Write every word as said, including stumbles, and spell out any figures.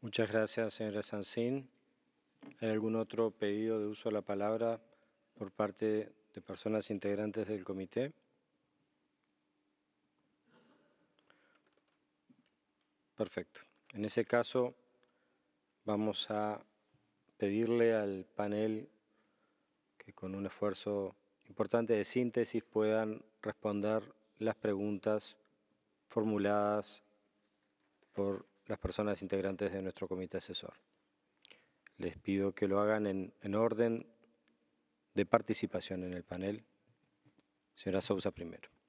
Muchas gracias, señora Sansín. ¿Hay algún otro pedido de uso de la palabra por parte de personas integrantes del comité? Perfecto. En ese caso, vamos a pedirle al panel que con un esfuerzo importante de síntesis puedan responder las preguntas formuladas por las personas integrantes de nuestro comité asesor. Les pido que lo hagan en, en orden de participación en el panel. Señora Sousa primero.